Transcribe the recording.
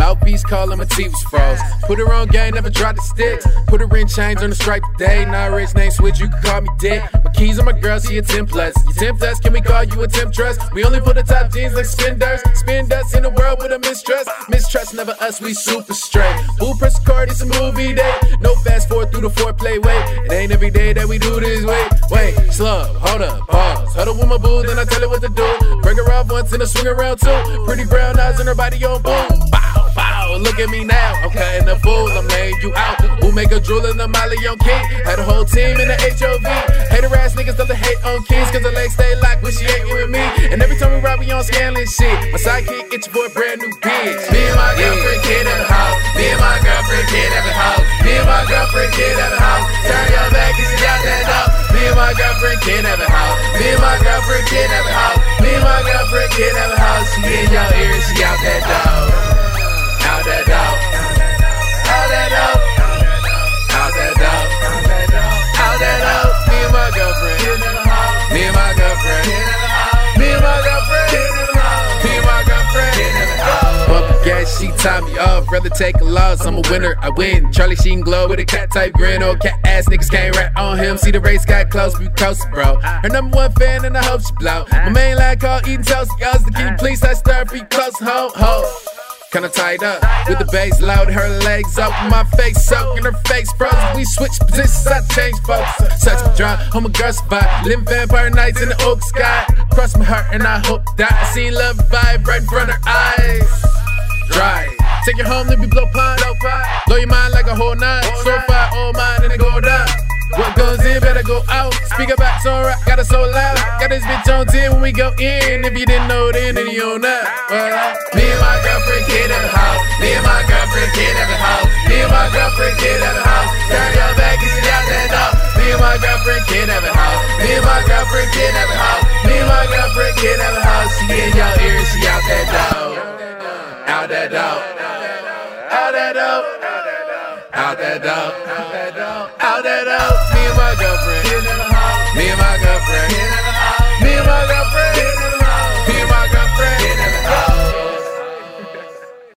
Mouthpiece calling my teeth was froze. Put her on game, never dropped the sticks. Put her in chains on the strike today. Now rich name switch, you can call me Dick. My keys on my girl, she a 10 plus. You 10 plus, can we call you a 10 trust? We only put the top jeans like spenders. Spin dust in the world with a mistrust. Mistrust never us, we super straight. Who press card, it's a movie day. No fast forward through the foreplay, wait. It ain't every day that we do this, wait, slow, hold up, pause. Huddle with my boo, then I tell her what to do. Break her off once and I swing around two. Pretty brown eyes and her body on boom. Bow, bow, look at me now. I'm cutting the fool, I'm laying you out. Who make a drool in the Molly on King? Had a whole team in the HOV. Hater ass niggas love to hate on kings, cause the legs stay locked when she ain't with me. And every time we ride, we on scaling shit. My sidekick get you for a brand new bitch. Me and my girlfriend kid at the house. Me and my girlfriend kid at the house. Me and my girlfriend kid at the house. Turn your back and she got that up. Me and my girlfriend kid at the house. Me and my girlfriend kid at the house. Me and my girlfriend kid at the house. She in your ear, she out that door. Out that door. Out that door. Out that door. Out that door. Me and my girlfriend. Me and my girlfriend. Me and my girlfriend. Me and my girlfriend. Bump gas, she tie me off. Rather take a loss. I'm a winner, I win. Charlie Sheen glow with a cat type grin. Old cat ass niggas can't rat on him. See the race got close, we close, bro. Her number one fan, and I hope she blow. My main line called eating toast. Y'all's the key, please. I stir be close, ho. Kinda tied up, with the bass loud, her legs up, my face soaked in her face frozen. We switch positions, I change focus. Sex my dry, on my girl spot. Living vampire nights in the oak sky. Cross my heart and I hope that I seen love vibe right in front of her eyes. Dry. Take you home, let me blow pine. Blow your mind like a whole nine. So far, all mine and it go down. What goes in better go out. Speaker box on rock, got it so loud. Got this bitch on 10 when we go in. If you didn't know then you don't know. Me and my girlfriend kid at the house. Me and my girlfriend kid at the house. Me and my girlfriend kid at the house. Turn your back and she out that door. Me and my girlfriend kid at the house. Me and my girlfriend kid at the house. Me and my girlfriend kid at the house. She in your ear, she out that door. Out that door. Out that door. Out that door. Out that door. Me and my girlfriend. Me and my girlfriend. Me and my girlfriend.